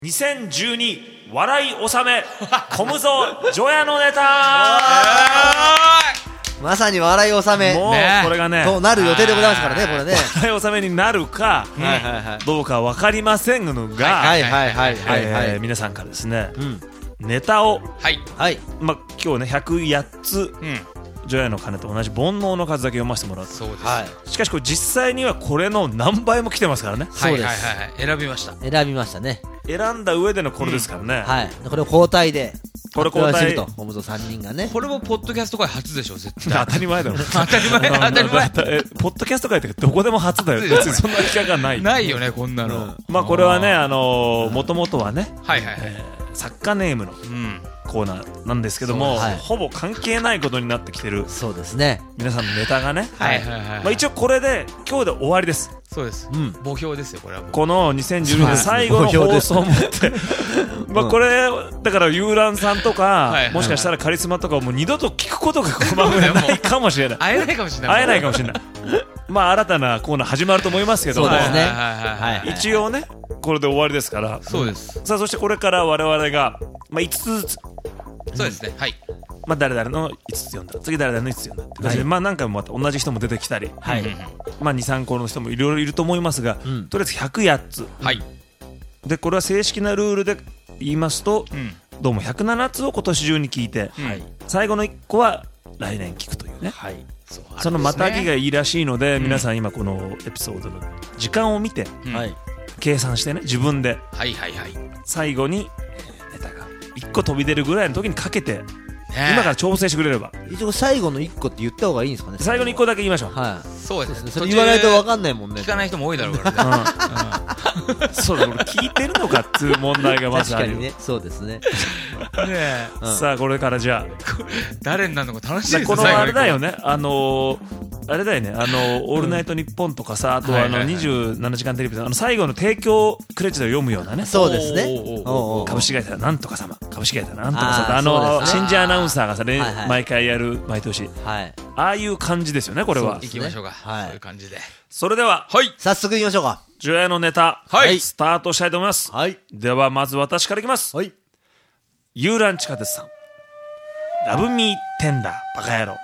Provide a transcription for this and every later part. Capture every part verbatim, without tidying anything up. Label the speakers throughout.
Speaker 1: にせんじゅうに笑い納めコムゾジョヤのネタ
Speaker 2: まさに笑い納め
Speaker 1: もうこれがね
Speaker 2: となる予定でございますからね。これね
Speaker 1: 笑い納めになるか、
Speaker 2: はいはいはい、
Speaker 1: どうか分かりませんが、
Speaker 2: はいはいはいはいはい、
Speaker 1: えー、皆さんからですね、
Speaker 2: うん、
Speaker 1: ネタを、
Speaker 2: はいはい、
Speaker 1: まあ、今日ねひゃくやっつ、うん、ジョヤの鐘と同じ煩悩の数だけ読ませてもらう。
Speaker 3: そうです、
Speaker 1: はい、しかしこれ実際にはこれの何倍も来てますからね。
Speaker 2: そうです、
Speaker 3: はいはいはい、選びました
Speaker 2: 選びましたね。
Speaker 1: 選んだ上でのこれですからね、うん、
Speaker 2: はい、これを交代で
Speaker 1: これ交代
Speaker 2: とコムゾさんにんがね。
Speaker 3: これもポッドキャスト界初でしょ絶対。
Speaker 1: 当たり前だろ
Speaker 3: 当たり前当たり前
Speaker 1: えポッドキャスト界ってどこでも初だよ。別にそんな企画がない
Speaker 3: ないよねこんなの、うん、
Speaker 1: まあこれはねあのもともとはね、
Speaker 3: はいはいはい、
Speaker 1: えー、作家ネームのコーナーなんですけども、はい、ほぼ関係ないことになってきてる。
Speaker 2: そうですね、
Speaker 1: 皆さんのネタがね、
Speaker 3: はいはいはいはい、
Speaker 1: まあ、一応これで今日で終わりです。
Speaker 3: そうです、うん、墓標ですよこれは。
Speaker 1: このにせんじゅうにねん最後の放送をもってまあこれだから遊覧さんとか、はいはいはい、もしかしたらカリスマとかもう二度と聞くことがこの番組でないかもしれない。
Speaker 3: 会えないかもしれない。
Speaker 1: 会えないかもしれないまあ新たなコーナー始まると思いますけども、
Speaker 2: そうですね、
Speaker 1: 一応ねこれで終わりですから。
Speaker 3: そうです。
Speaker 1: さあそしてこれから我々が、まあ、いつつずつ、
Speaker 3: そうですね、はい、
Speaker 1: まあ、誰々のいつつ読んだ、次誰々のいつつ読んだって、はい、まあ何回もまた同じ人も出てきたり、はい、まあに、さんこの人もいろいろいると思いますが、うん、とりあえずひゃくやっつ、はい、でこれは正式なルールで言いますと、うん、どうもひゃくななつを今年中に聞いて、はい、最後のいっこは来年聞くというね、はい、 そ, うそのまたぎがいいらしいので、うん、皆さん今このエピソードの時間を見て、うん、計算してね自分で、はいはいはい、最後にネタがいっこ飛び出るぐらいの時にかけて今から調整してくれれば。
Speaker 2: 一応最後のいっこって言った方がいいんですかね。
Speaker 1: 最後にいっこだけ言いましょう。
Speaker 2: はい、
Speaker 3: そうですね。
Speaker 2: それ言わないと分かんないもんね。
Speaker 3: 聞かない人も多いだろうからね、
Speaker 1: うんうん、そうだ、これ聞いてるのかっていう問題がまずある。
Speaker 2: 確かにね、そうですね
Speaker 3: ね、
Speaker 1: うん、さあこれからじゃあ
Speaker 3: 誰になるのか楽しいですね。
Speaker 1: このあれだよね、あのーあれだよね、あのオールナイトニッポンとかさ、あとはあのにじゅうななじかんテレビのあの最後の提供クレジットを読むようなね。
Speaker 2: そうですね。
Speaker 1: 株式会社なんとか様、株式会社なんとかさ、あの新人アナウンサーがさ毎回やる毎年、ああいう感じですよねこれは。
Speaker 3: 行きましょうか。そういう感じで。
Speaker 1: それでは
Speaker 2: 早速行きましょうか。
Speaker 1: ジョヤのネタスタートしたいと思います。ではまず私からいきます。遊覧地下鉄さん、ラブミーテンダーバカ野郎、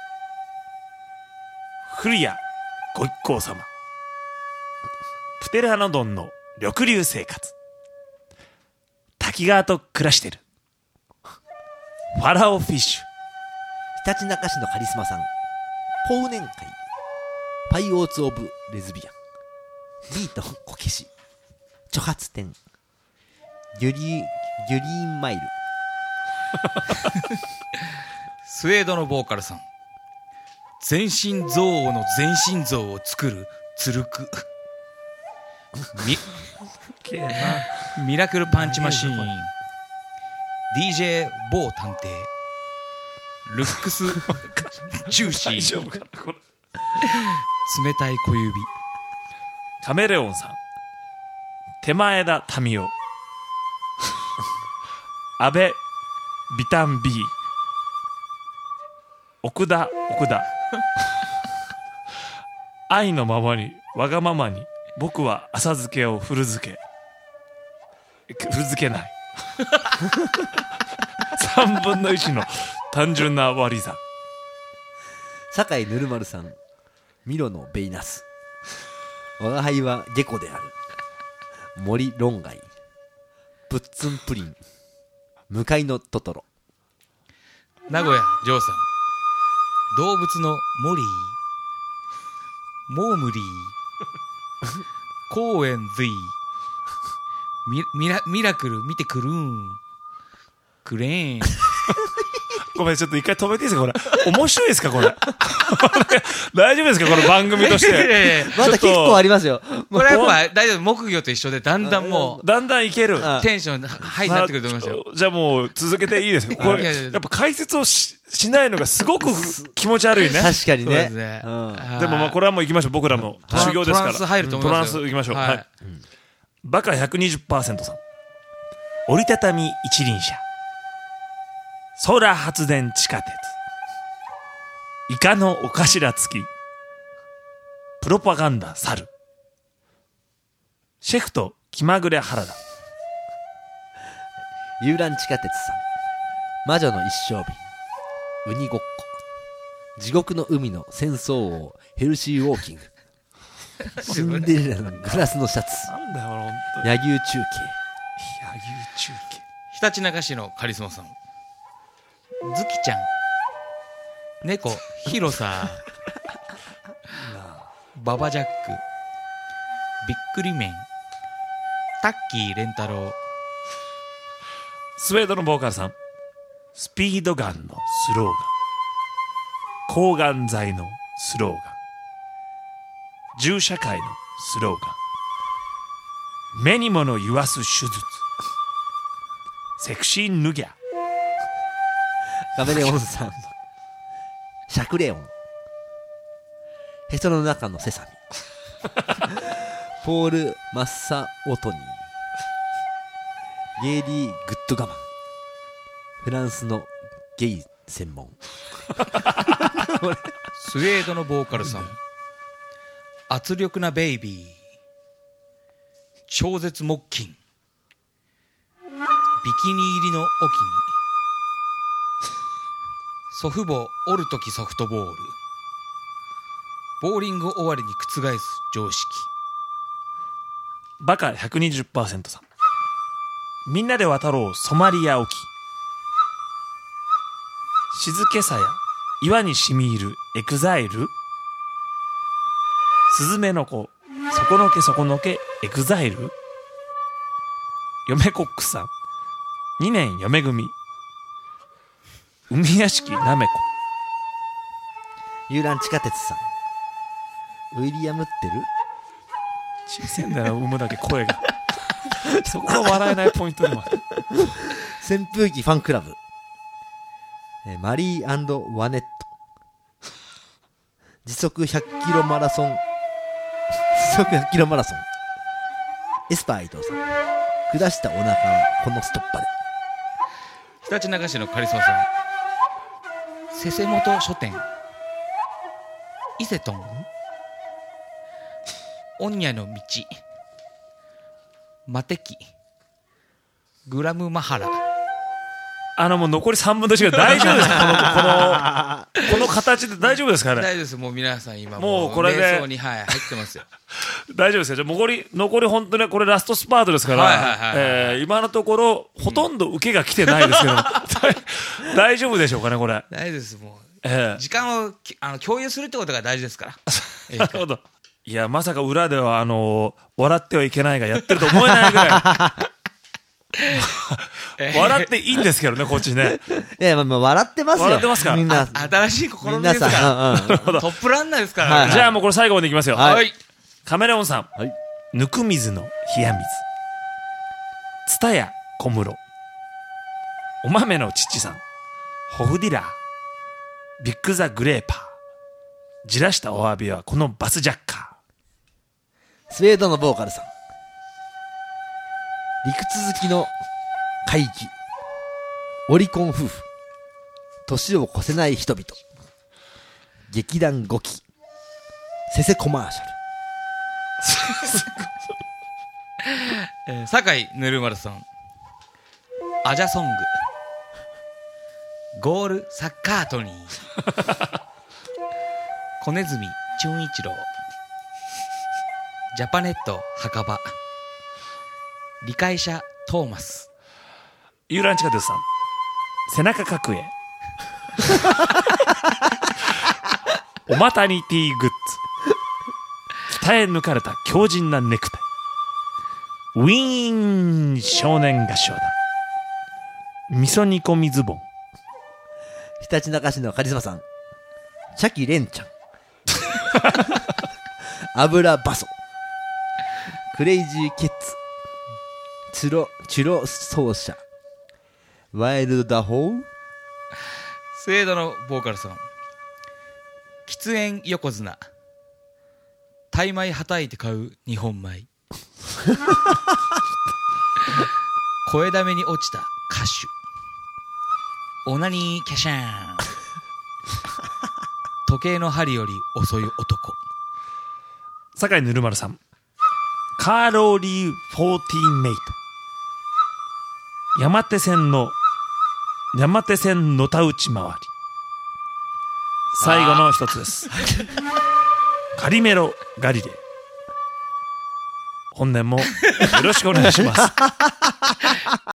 Speaker 1: 古谷ご一行様、プテラノドンの緑流生活、滝川と暮らしてるファラオフィッシュ、
Speaker 2: ひたちなか市のカリスマさん、ポウネン会、パイオーツオブレズビアン、ビートこけし、著発店、ギュリーギュリーンマイル
Speaker 3: スウェードのボーカルさん、全身憎悪の全身像を作るツルクミ, ミラクルパンチマシーン ディージェー 某探偵、ルックスジューシー冷たい小指、
Speaker 1: カメレオンさん、手前田民生、安倍ビタン B、 奥田奥田愛のままにわがままに僕は浅漬けを古漬け古漬けないさんぶんのいちの単純な割り算、
Speaker 2: 酒井ぬるまるさん、ミロのベイナス、我が輩はゲコである森論外、プッツンプリン、向かいのトトロ、
Speaker 3: 名古屋ジョーさん、動物のモリー、モームリー、公園 V、 ミ, ミ, ラミラクル見てくるんクレーン
Speaker 1: ごめんちょっと一回止めていいですかこれ。面白いですかこれ大丈夫ですかこの番組として。いやいやいや
Speaker 2: まだ結構ありますよ
Speaker 3: これはやっぱ大丈夫、木魚と一緒でだんだんもう
Speaker 1: だんだんいける
Speaker 3: テンションハイになってくると思いますよ。
Speaker 1: じゃあもう続けていいですかこれ。やっぱ解説を し, しないのがすごく気持ち悪いね。
Speaker 2: 確かにね。
Speaker 3: で, ね、
Speaker 1: うん、でもまあこれはもう行きましょう。僕らも修行ですから。
Speaker 3: トランス入ると思いますよ。
Speaker 1: トランス行きましょう。はい、はい、うん、バカ ひゃくにじゅっパーセント さん、折りたたみ一輪車、ソーラー発電地下鉄、イカのお頭付き、プロパガンダ猿、シェフと気まぐれ原田、
Speaker 2: 遊覧地下鉄さん、魔女の一生瓶、ウニごっこ、地獄の海の戦争王、ヘルシーウォーキング、シンデレラのグラスのシャツ、
Speaker 1: なんだよ本当に。
Speaker 2: 柳生中継、
Speaker 1: 柳生中継。
Speaker 3: ひたちなか市のカリスマさん、ズキちゃん、猫ヒロサババジャック、びっくりメン、タッキーレンタロウ。
Speaker 1: スウェードのボーカルさん、スピードガンのスローガン、抗がん剤のスローガン、銃社会のスローガン、目にもの言わす手術、セクシーヌギャ。
Speaker 2: カメレオンさん、シャクレオン、へその中のセサミ、ポール・マッサオトニー、ゲイリー・グッドガマン、フランスのゲイ専門。
Speaker 3: スウェードのボーカルさん、圧力なベイビー、超絶木琴、ビキニ入りのおきに、祖父母おるときソフトボール、ボーリング終わりに覆す常識。
Speaker 1: バカ ひゃくにじゅっパーセント さん、みんなで渡ろうソマリア沖、静けさや岩にしみ入るエクザイル、スズメの子そこのけそこのけエクザイル、嫁コックさん、にねん嫁組、海屋敷なめこ、
Speaker 2: 遊覧地下鉄さん、ウィリアム・テル、
Speaker 1: 小さいんだよ産むだけ声が。そこが笑えないポイントでもある。
Speaker 2: 扇風機ファンクラブ、えーマリー&ワネット、時速ひゃっキロマラソン、時速ひゃっキロマラソン、エスパー伊藤さん、下したお腹はこのストッパで。
Speaker 3: ひたちなか市のカリスマさん、せせもと書店、伊勢トン、オンニャの道、マテキ、グラムマハラ。
Speaker 1: あのもう残りさんぶんのいちが大丈夫ですか？この、この、この形で大丈夫ですかね？
Speaker 3: 大丈夫です。もう皆さん今
Speaker 1: もうこれで
Speaker 3: 瞑想に、はい、入ってますよ。
Speaker 1: 大丈夫ですよ。じゃあ残り、残り本当にこれラストスパートですから、
Speaker 3: はいはいはいはい
Speaker 1: えー今のところほとんど受けが来てないですけど、大丈夫でしょうかね、これ。
Speaker 3: 大丈夫です。もう、
Speaker 1: えー
Speaker 3: 時間をきあの共有するってことが大事ですから。
Speaker 1: なるほど。いや、まさか裏では、あのー笑ってはいけないがやってると思えないぐらい。笑っていいんですけどね、こっちね。
Speaker 2: いや、まあ、まあ笑ってますよ。
Speaker 1: 笑ってますか？
Speaker 2: みんな。
Speaker 3: 新しい試み
Speaker 2: 皆
Speaker 3: ですか
Speaker 2: さん、うんうん、
Speaker 3: ら。トップランナーですからね。
Speaker 2: はい
Speaker 1: じゃあもうこれ最後までいきますよ。
Speaker 2: はい
Speaker 3: はい。
Speaker 1: カメレオンさん。
Speaker 2: はい。
Speaker 1: ぬく水の冷や水。ツタヤ小室。お豆の父さん。ホフディラー。ビッグザグレーパー。じらしたお詫びはこのバスジャッカー。
Speaker 2: スウェードのボーカルさん。陸続きの海域。オリコン夫婦。年を越せない人々。劇団ごき。せせコマーシャル。
Speaker 3: えー、酒井ぬるまるさん、アジャソング、ゴールサッカートニー、小ネズミ俊一郎、ジャパネット墓場、理解者トーマス。
Speaker 1: ユーランチカテスさん。背中角栄。おマタニティグッズ。鍛え抜かれた強靭なネクタイ。ウィーン少年合唱団。味噌煮込みズボン。
Speaker 2: ひたちなか市のカリスマさん。チャキレンちゃん。油バソ。クレイジーケッツ。チュロ、チュロ奏者。ワイルドダホー。
Speaker 3: スウェードのボーカルさん、喫煙横綱、タイ米はたいて買う日本米。声だめに落ちた歌手、オナニーキャシャーン。時計の針より遅い男。
Speaker 1: 酒井ぬるまるさん。カーロリーフォーティーメイト。 山手線の山手線のたうち回り。最後の一つです。カリメロガリレー。本年もよろしくお願いします。